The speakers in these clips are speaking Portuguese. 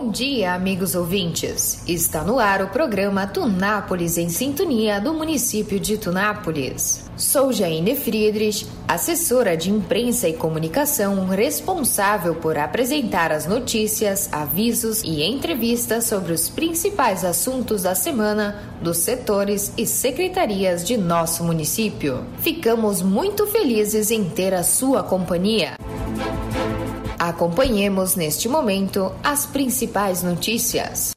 Bom dia, amigos ouvintes. Está no ar o programa Tunápolis em Sintonia do município de Tunápolis. Sou Jaine Friedrich, assessora de imprensa e comunicação responsável por apresentar as notícias, avisos e entrevistas sobre os principais assuntos da semana dos setores e secretarias de nosso município. Ficamos muito felizes em ter a sua companhia. Acompanhemos neste momento as principais notícias.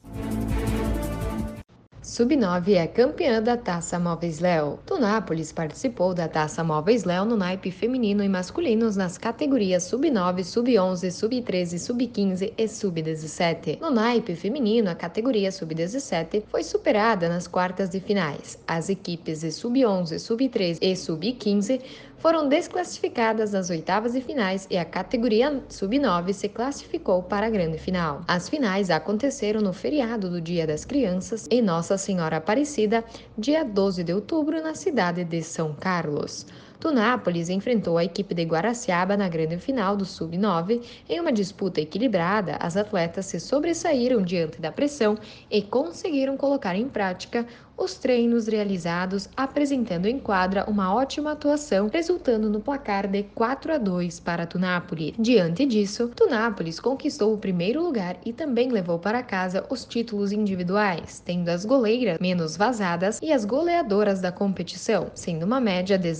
Sub-9 é campeã da Taça Móveis Léo. Tunápolis participou da Taça Móveis Léo no naipe feminino e masculinos nas categorias Sub-9, Sub-11, Sub-13, Sub-15 e Sub-17. No naipe feminino, a categoria Sub-17 foi superada nas quartas de finais. As equipes de Sub-11, Sub-13 e Sub-15 foram desclassificadas nas oitavas de finais e a categoria Sub-9 se classificou para a grande final. As finais aconteceram no feriado do Dia das Crianças em Nossa Senhora Aparecida, dia 12 de outubro, na cidade de São Carlos. Tunápolis enfrentou a equipe de Guaraciaba na grande final do Sub-9. Em uma disputa equilibrada, as atletas se sobressaíram diante da pressão e conseguiram colocar em prática os treinos realizados, apresentando em quadra uma ótima atuação, resultando no placar de 4-2 para Tunápolis. Diante disso, Tunápolis conquistou o primeiro lugar e também levou para casa os títulos individuais, tendo as goleiras menos vazadas e as goleadoras da competição, sendo uma média de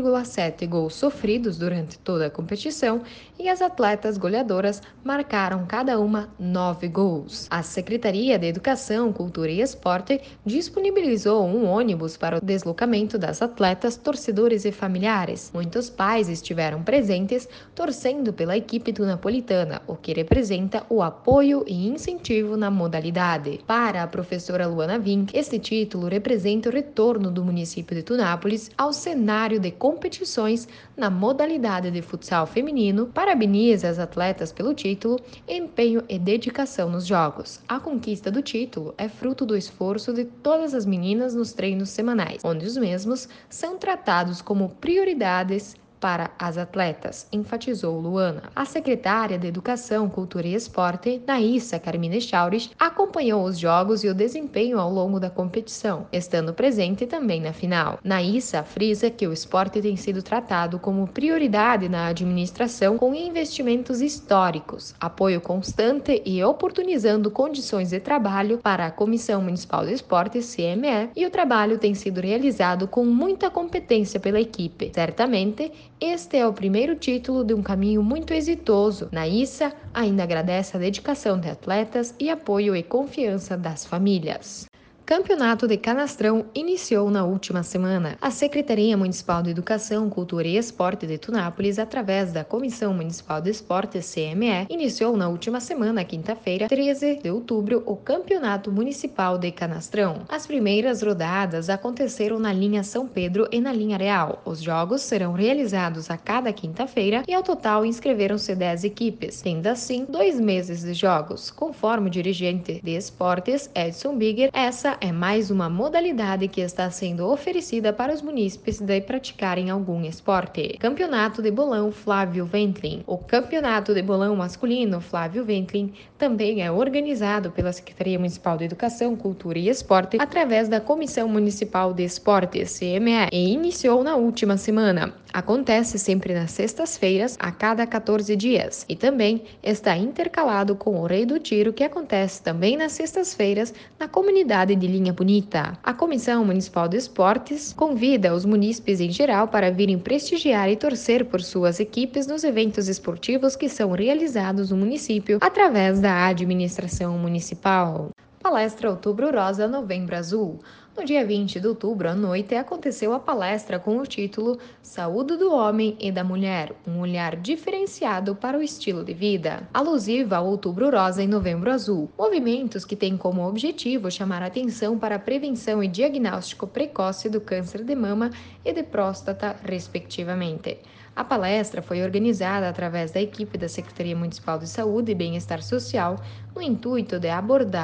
0,7 gols sofridos durante toda a competição, e as atletas goleadoras marcaram cada uma 9 gols. A Secretaria de Educação, Cultura e Esporte disponibilizou um ônibus para o deslocamento das atletas, torcedores e familiares. Muitos pais estiveram presentes torcendo pela equipe tunapolitana, o que representa o apoio e incentivo na modalidade. Para a professora Luana Vink, este título representa o retorno do município de Tunápolis ao cenário de competições na modalidade de futsal feminino. Parabeniza as atletas pelo título, empenho e dedicação nos jogos. A conquista do título é fruto do esforço de todas as meninas nos treinos semanais, onde os mesmos são tratados como prioridades para as atletas, enfatizou Luana. A secretária de Educação, Cultura e Esporte, Naissa Carmine Chaurich, acompanhou os jogos e o desempenho ao longo da competição, estando presente também na final. Naissa frisa que o esporte tem sido tratado como prioridade na administração, com investimentos históricos, apoio constante e oportunizando condições de trabalho para a Comissão Municipal de Esportes, CME, e o trabalho tem sido realizado com muita competência pela equipe. Certamente, este é o primeiro título de um caminho muito exitoso. Naissa ainda agradece a dedicação de atletas e apoio e confiança das famílias. Campeonato de Canastrão iniciou na última semana. A Secretaria Municipal de Educação, Cultura e Esporte de Tunápolis, através da Comissão Municipal de Esportes, CME, iniciou na última semana, quinta-feira, 13 de outubro, o Campeonato Municipal de Canastrão. As primeiras rodadas aconteceram na linha São Pedro e na linha Real. Os jogos serão realizados a cada quinta-feira e ao total inscreveram-se 10 equipes, tendo assim 2 meses de jogos. Conforme o dirigente de esportes, Edson Bigger, essa é mais uma modalidade que está sendo oferecida para os munícipes de praticarem algum esporte. Campeonato de Bolão Flávio Ventlin. O Campeonato de Bolão masculino Flávio Ventlin também é organizado pela Secretaria Municipal de Educação, Cultura e Esporte através da Comissão Municipal de Esportes, CME, e iniciou na última semana. Acontece sempre nas sextas-feiras, a cada 14 dias, e também está intercalado com o Rei do Tiro, que acontece também nas sextas-feiras na comunidade de Linha Bonita. A Comissão Municipal de Esportes convida os munícipes em geral para virem prestigiar e torcer por suas equipes nos eventos esportivos que são realizados no município através da administração municipal. Palestra Outubro Rosa, Novembro Azul. No dia 20 de outubro, à noite, aconteceu a palestra com o título Saúde do Homem e da Mulher, um olhar diferenciado para o estilo de vida, alusiva ao Outubro Rosa e Novembro Azul, movimentos que têm como objetivo chamar a atenção para a prevenção e diagnóstico precoce do câncer de mama e de próstata, respectivamente. A palestra foi organizada através da equipe da Secretaria Municipal de Saúde e Bem-Estar Social, no intuito de abordar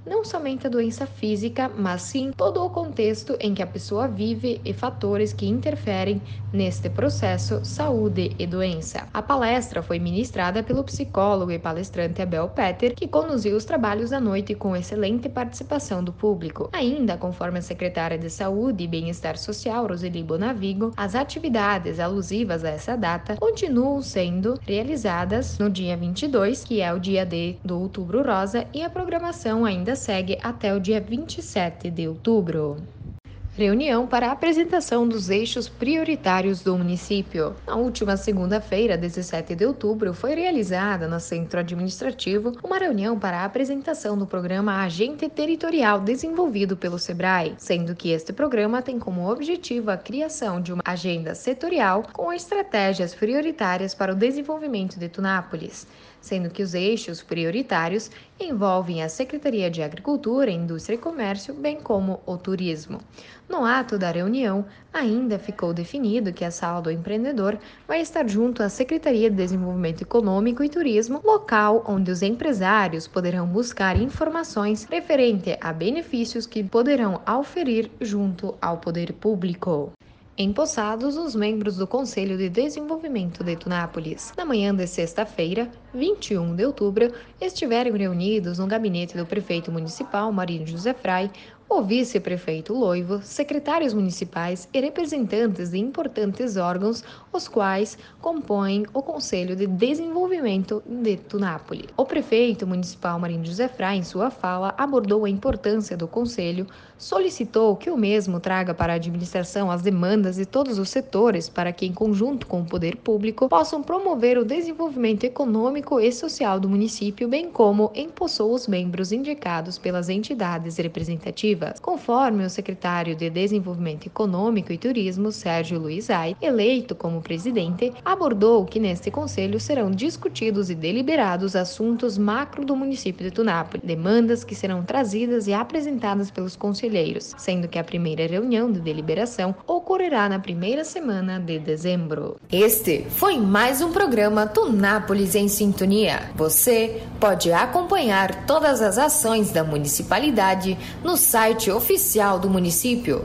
não somente a doença física, mas sim todo o contexto em que a pessoa vive e fatores que interferem neste processo, saúde e doença. A palestra foi ministrada pelo psicólogo e palestrante Abel Peter, que conduziu os trabalhos da noite com excelente participação do público. Ainda, conforme a secretária de Saúde e Bem-Estar Social, Roseli Bonavigo, as atividades alusivas a essa data continuam sendo realizadas no dia 22, que é o dia do Outubro Rosa, e a programação ainda segue até o dia 27 de outubro. Reunião para a apresentação dos eixos prioritários do município. Na última segunda-feira, 17 de outubro, foi realizada no Centro Administrativo uma reunião para a apresentação do programa Agente Territorial desenvolvido pelo SEBRAE, sendo que este programa tem como objetivo a criação de uma agenda setorial com estratégias prioritárias para o desenvolvimento de Tunápolis, sendo que os eixos prioritários envolvem a Secretaria de Agricultura, Indústria e Comércio, bem como o turismo. No ato da reunião, ainda ficou definido que a Sala do Empreendedor vai estar junto à Secretaria de Desenvolvimento Econômico e Turismo, local onde os empresários poderão buscar informações referente a benefícios que poderão auferir junto ao poder público. Empossados os membros do Conselho de Desenvolvimento de Tunápolis. Na manhã de sexta-feira, 21 de outubro, estiveram reunidos no gabinete do prefeito municipal Marinho José Frei, o vice-prefeito Loivo, secretários municipais e representantes de importantes órgãos, os quais compõem o Conselho de Desenvolvimento de Tunápolis. O prefeito municipal Marinho José Frei, em sua fala, abordou a importância do Conselho, solicitou que o mesmo traga para a administração as demandas de todos os setores para que, em conjunto com o poder público, possam promover o desenvolvimento econômico e social do município, bem como empossou os membros indicados pelas entidades representativas. Conforme o secretário de Desenvolvimento Econômico e Turismo, Sérgio Luiz Ai, eleito como presidente, abordou que neste conselho serão discutidos e deliberados assuntos macro do município de Tunápolis, demandas que serão trazidas e apresentadas pelos conselheiros, sendo que a primeira reunião de deliberação ocorrerá na primeira semana de dezembro. Este foi mais um programa Tunápolis em Sintonia. Você pode acompanhar todas as ações da municipalidade no site oficial do município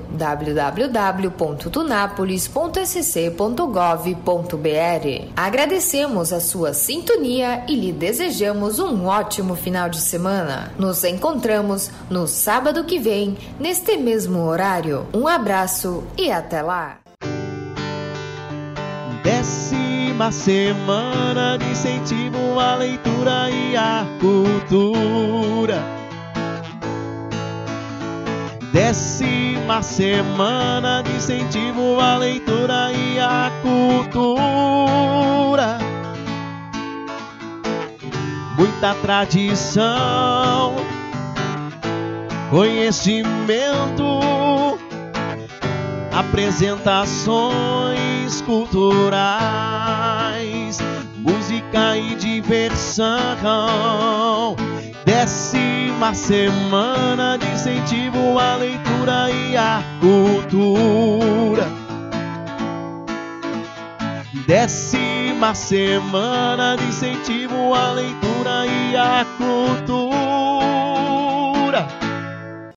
www.tunapolis.sc.gov.br. Agradecemos a sua sintonia e lhe desejamos um ótimo final de semana. Nos encontramos no sábado que vem, neste mesmo horário. Um abraço e até lá! 10ª semana de incentivo à leitura e à cultura. 10ª semana de incentivo à leitura e à cultura. Muita tradição, conhecimento, apresentações culturais, música e diversão. 10ª semana de incentivo à leitura e à cultura. 10ª semana de incentivo à leitura e à cultura.